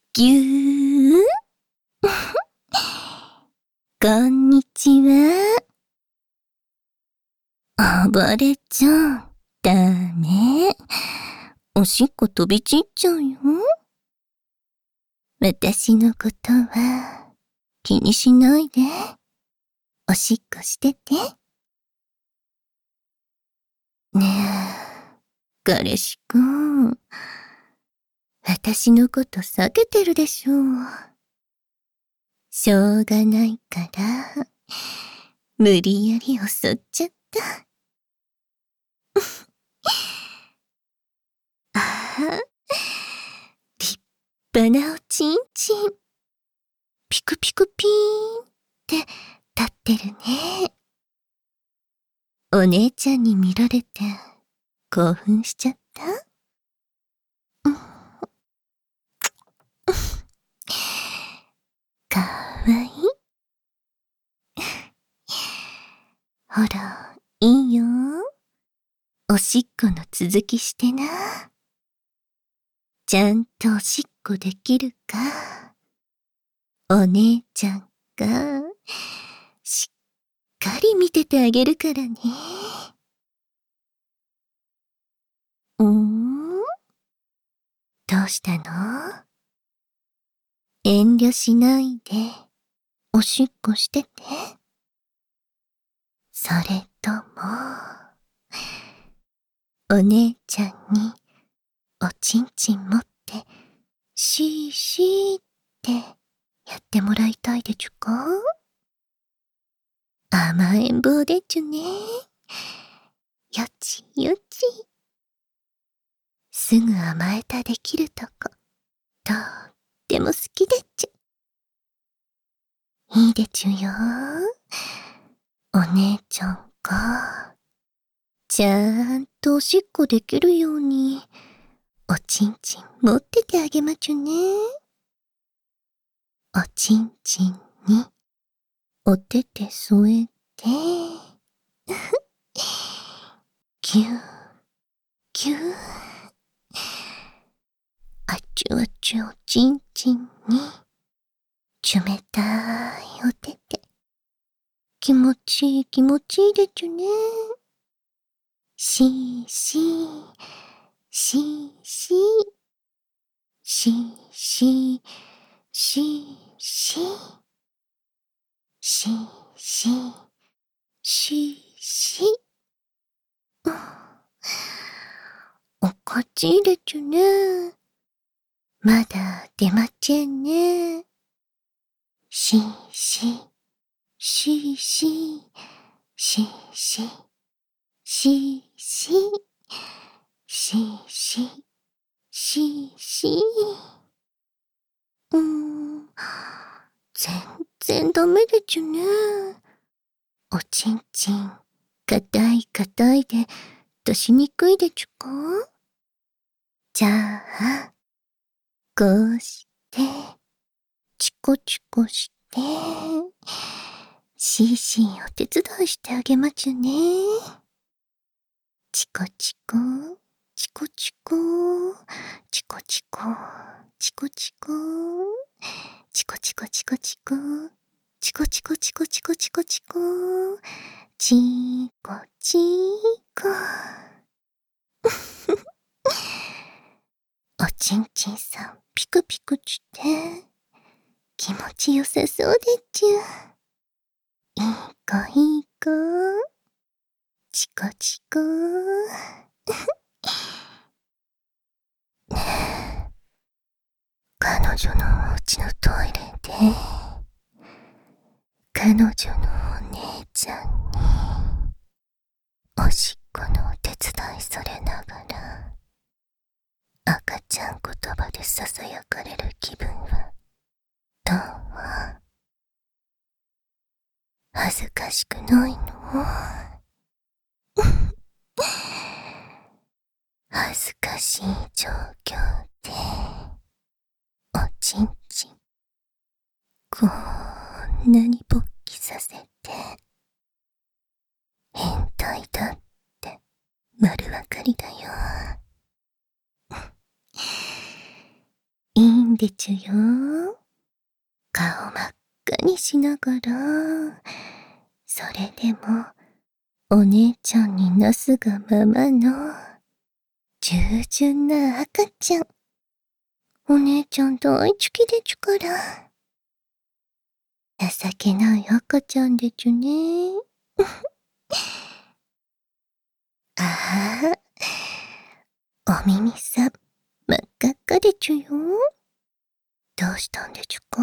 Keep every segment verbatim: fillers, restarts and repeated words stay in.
ぎゅーこんにちは。暴れちゃんだね。おしっこ飛び散っちゃうよ。私のことは気にしないで。おしっこしてて。ねえ、彼氏くん。私のこと避けてるでしょう。しょうがないから、無理やり襲っちゃった。ああ、立派なおちんちん。ピクピクピーンって立ってるね。お姉ちゃんに見られて興奮しちゃった？かわいい。ほら、いいよ。おしっこの続きしてな。ちゃんとおしっこできるか、お姉ちゃんがしっかり見ててあげるからね。んー？どうしたの？遠慮しないでおしっこしてて。それとも、お姉ちゃんにおちんちん持ってシーシーってやってもらいたいでちゅか？甘えん坊でちゅね。よちよち。すぐ甘えたできるとこ、とっても好きでちゅ。いいでちゅよ。お姉ちゃんが、ちゃんとおしっこできるように、おちんちん持っててあげまちゅね。おちんちんに、お手手添えて、ぎゅー、ぎゅー。あちゅあちゅおちんちんに、冷たいお手手。気持ちいい気持ちいいでちゅね。しーしー、しーしー、しーしー、しーしー、しーしー、しーしー。おかしいでちゅね。まだ出まちぇんね。しーしー、しーしー、しーしー、しーしー、しーしー、しーしー。うーん、全然ダメでちゅね。おちんちん、硬い硬いで出しにくいでちゅか？じゃあ、こうして、チコチコして、シーシーお手伝いしてあげまちゅね。チコチコ、チコチコ、チコチコ、チコチコ、チコチコチコチコ、チコチコチコチコチコチコ、チコチコ。おちんちんさんピクピクして、気持ちよさそうでちゅ。いい子いい子。チコチコ。彼女のお家のトイレで、彼女のお姉ちゃんに、おしっこのお手伝いされながら、赤ちゃん言葉でささやかれる気分は、どう？恥ずかしくないの？恥ずかしい状況で、おちんちん、こんなに勃起させて、変態だって丸わかりだよ。いいんでちゅよ。顔真っ赤にしながら、それでも、お姉ちゃんになすがままの、従順な赤ちゃん。お姉ちゃん大好きでちゅから。情けない赤ちゃんでちゅね。ああ、お耳さん、真っ赤っかでちゅよ。どうしたんでちゅか？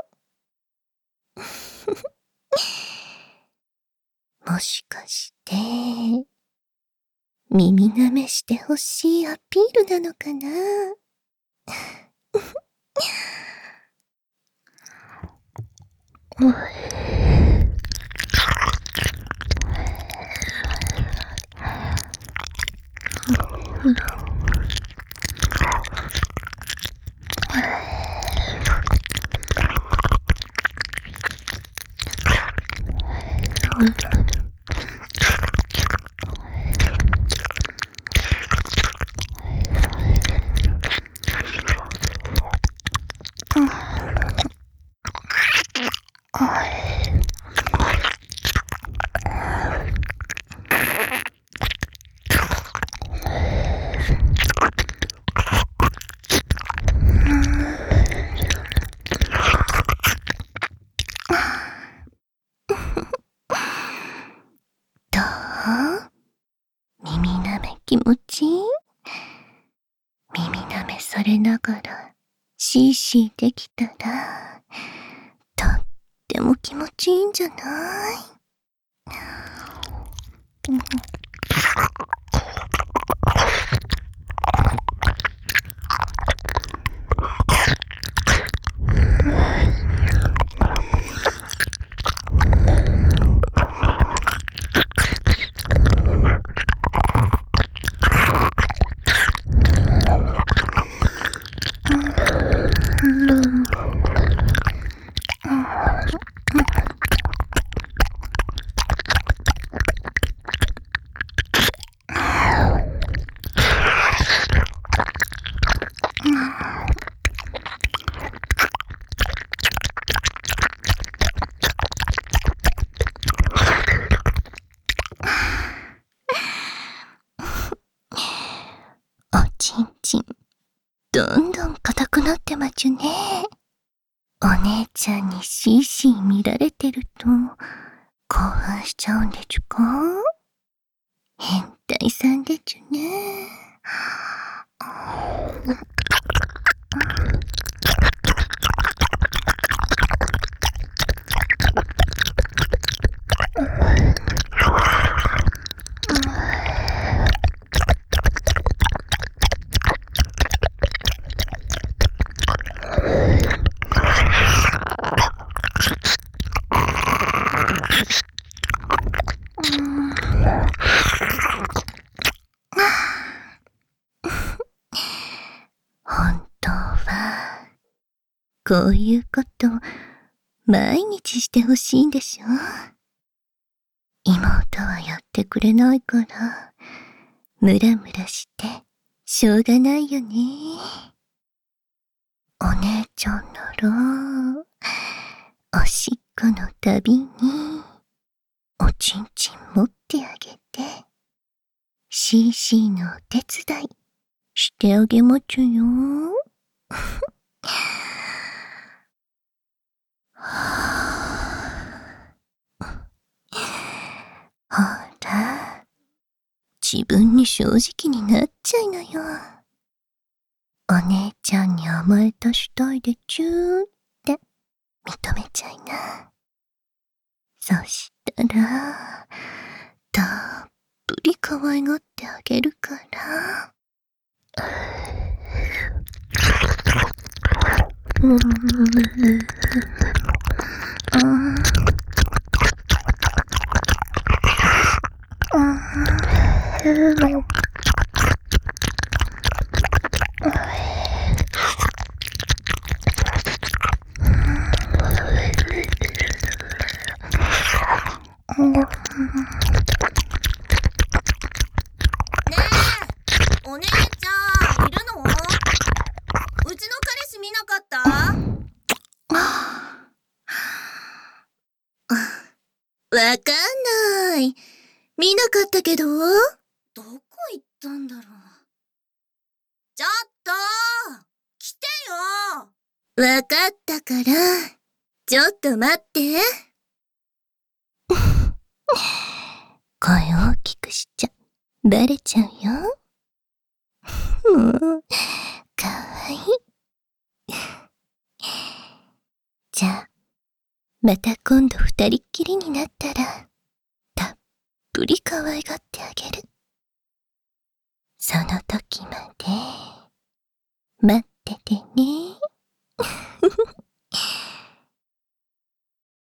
もしかして、耳舐めしてほしいアピールなのかな？どう？耳舐め気持ちいい？耳舐めされながらシーシーできたら、とっても気持ちいいんじゃない？おちんちん、どんどん硬くなってまちゅね。お姉ちゃんにシーシー見られてると、興奮しちゃうんでちゅか？変態さんでちゅね。本当は、こういうこと、毎日してほしいんでしょ？妹はやってくれないから、ムラムラして、しょうがないよね。お姉ちゃんなら、おしっこのたびに、おちんちん持ってあげて、シーシーのお手伝いしてあげまちゅよ。ほら、自分に正直になっちゃいなよ。お姉ちゃんに甘えたしたいでちゅーって認めちゃいな。そしたら、たっぷり可愛がってあげるから。うん。ああ。ねえ、お姉ちゃんいるの？うちの彼氏見なかっわかんない。見なかったけど。どこ行ったんだろう。ちょっと来てよ。わかったから、ちょっと待って。声大きくしちゃ、バレちゃうよ。もう、かわいい。じゃあ、また今度二人っきりになったら、たっぷり可愛がってあげる。その時まで、待っててね。